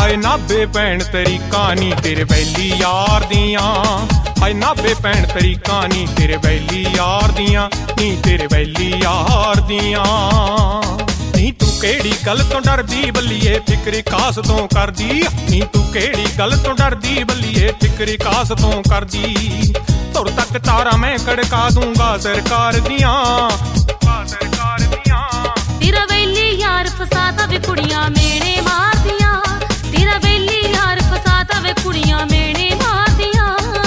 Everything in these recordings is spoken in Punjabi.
ਹਾਏ ਨਾਬੇ ਭੈਣ ਤਰੀਕਾਂ ਨੀ ਤੇਰੇ ਵੈਲੀ ਯਾਰ ਦੀਆਂ, ਹਾਏ ਨਾਬੇ ਭੈਣ ਤਰੀਕਾਂ ਨੀ ਤੇਰੇ ਵੈਲੀ ਯਾਰ ਦੀਆਂ, ਨੀ ਤੇਰੇ ਵੈਲੀ ਯਾਰ ਦੀਆਂ। ਨੀ ਤੂੰ ਕਿਹੜੀ ਗੱਲ ਤੋਂ ਡਰਦੀ ਬੱਲੀਏ ਫਿਕਰ ਕਾਸ ਤੋਂ ਕਰਦੀ, ਨੀ ਤੂੰ ਕਿਹੜੀ ਗੱਲ ਤੋਂ ਡਰਦੀ ਬੱਲੀਏ ਫਿਕਰ ਕਾਸ ਤੋਂ ਕਰਦੀ। ਤੁਰ ਤੱਕ ਤਾਰਾ ਮੈਂ ਖੜਕਾ ਦੂੰਗਾ ਸਰਕਾਰ ਦੀਆਂ, ਸਰਕਾਰ ਦੀਆਂ। ਤੇਰਾ ਵੈਲੀ ਯਾਰ ਫਸਾਤਾ ਵੇ ਕੁੜੀਆਂ ਮੇਣੇ ਮਾਰਦੀਆਂ, ਤੇਰਾ ਵੈਲੀ ਯਾਰ ਫਸਾਤਾ ਵੇ ਕੁੜੀਆਂ ਮੇਣੇ ਮਾਰਦੀਆਂ।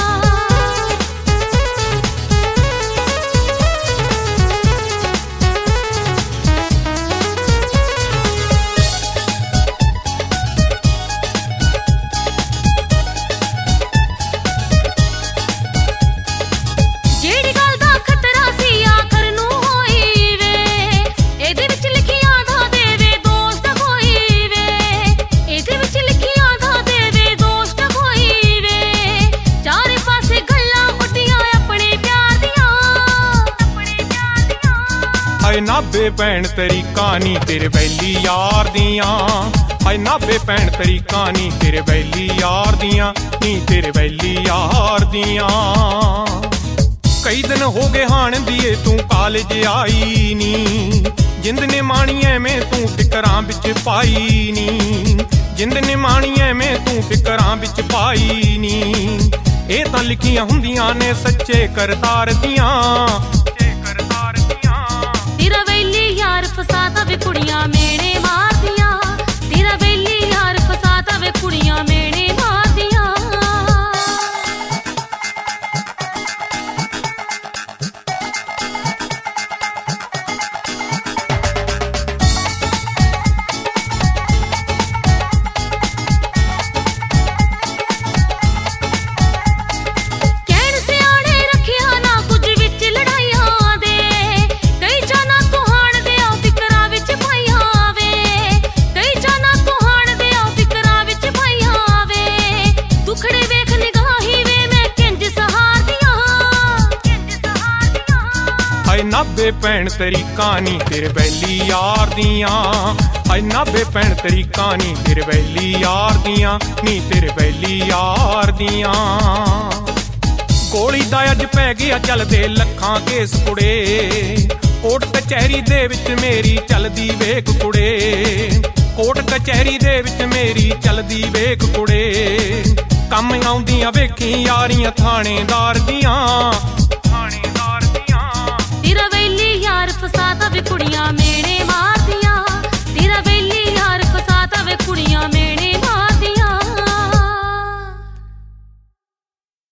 ਜਿਹੜੀ ਗੱਲ ਦਾ ਖਤਰਾ ਸੀ ਆਖਰ ਨੂੰ ਹੋਈ ਵੇ, ਇਹਦੇ ਵਿੱਚ ਲਿਖਿਆ ਦਾ ਦੇਵੇ ਦੋਸਤ ਕੋਈ ਵੇ, ਇਹਦੇ ਵਿੱਚ ਲਿਖਿਆ ਦਾ ਦੇਵੇ ਦੋਸਤ ਕੋਈ ਵੇ। ਚਾਰੇ ਪਾਸੇ ਗੱਲਾਂ ਉੱਡੀਆਂ ਆਪਣੇ ਪਿਆਰ ਦੀਆਂ, ਆਪਣੇ ਪਿਆਰ ਦੀਆਂ। ਹਾਏ ਨਾਬੇ ਭੈਣ ਤਰੀਕਾਂ ਨੀ ਤੇਰੇ ਵੈਲੀ ਯਾਰ ਦੀਆਂ, ਹਾਏ ਨਾਬੇ ਭੈਣ ਤਰੀਕਾਂ ਨੀ ਤੇਰੇ ਵੈਲੀ ਯਾਰ ਦੀਆਂ, ਨੀ ਤੇਰੇ ਵੈਲੀ ਯਾਰ ਦੀਆਂ। ਕਈ ਦਿਨ ਹੋ ਗਏ ਹਾਣ ਦੀਏ ਤੂੰ ਕਾਲਜ ਆਈ ਨੀ, ਜਿੰਦ ਨੇ ਮਾਣੀ ਐਵੇਂ ਤੂੰ ਫਿਕਰਾਂ ਵਿੱਚ ਪਾਈ ਨੀ, ਜਿੰਦ ਨੇ ਮਾਣੀ ਐਵੇਂ ਤੂੰ ਫਿਕਰਾਂ ਵਿੱਚ ਪਾਈ ਨੀ। ਇਹ ਤਾਂ ਲਿਖੀਆਂ ਹੁੰਦੀਆਂ ਨੇ ਸੱਚੇ ਕਰਤਾਰ ਦੀਆਂ, ਕਰਤਾਰ ਦੀਆਂ। ਤੇਰਾ ਵੈਲੀ ਯਾਰ ਫਸਾਤਾ ਵੇ ਕੁੜੀਆਂ ਮੇਣੇ ਮਾਰਦੀਆਂ, ਤੇਰਾ ਵੈਲੀ ਯਾਰ ਫਸਾਤਾ ਵੇ ਕੁੜੀਆਂ ਮੇਣੇ ਮਾਰਦੀਆਂ। ਕਹਿਣ ਸਿਆਣੇ ਰੱਖਿਆ ਨਾ ਕੁਝ ਵਿੱਚ ਲੜਾਈਆਂ ਦੇ, ਕਈ ਜਾਨਾਂ ਤੁਹਾਣ ਦੇ ਆ ਫਿਕਰਾਂ ਵਿੱਚ ਪਾਈਆਂ ਵੇ, ਕਈ ਜਾਨਾਂ ਤੁਹਾਣ ਦੇ ਆ ਫਿਕਰਾਂ ਵਿੱਚ ਪਾਈਆਂ ਵੇ। ਦੁਖੜੇ ਵੇਖ ਨਿਗਾਹੀ ਵੇ ਮੈਂ ਕਿੰਜ ਸਹਾਰਦੀਆਂ, ਕਿੰਜ ਸਹਾਰਦੀਆਂ। ਹਾਏ ਨਾਬੇ ਭੈਣ ਤਰੀਕਾਂ ਨੀ ਤੇਰੇ ਵੈਲੀ ਯਾਰ ਦੀਆਂ, ਹਾਏ ਨਾਬੇ ਭੈਣ ਤਰੀਕਾਂ ਨੀ ਤੇਰੇ ਵੈਲੀ ਯਾਰ ਦੀਆਂ, ਨੀ ਤੇਰੇ ਵੈਲੀ ਯਾਰ ਦੀਆਂ। ਗੋਲੀ ਦਾ ਅੱਜ ਪੈ ਗਿਆ ਚੱਲਦੇ ਲੱਖਾਂ ਕੇਸ ਕੁੜੇ, ਕੋਰਟ ਕਚਹਿਰੀ ਦੇ ਵਿੱਚ ਮੇਰੀ ਚੱਲਦੀ ਵੇਖ ਕੁੜੇ, ਕੋਰਟ ਕਚਹਿਰੀ ਦੇ ਵਿੱਚ ਮੇਰੀ ਚੱਲਦੀ ਵੇਖ ਕੁੜੇ। ਕੰਮ ਆਉਂਦੀਆਂ ਵੇਖੀ ਯਾਰੀਆਂ ਥਾਣੇਦਾਰ ਦੀਆਂ, ਥਾਣੇਦਾਰ ਦੀਆਂ। ਤੇਰਾ ਵੈਲੀ ਯਾਰ ਫਸਾਤਾ ਵੇ ਕੁੜੀਆਂ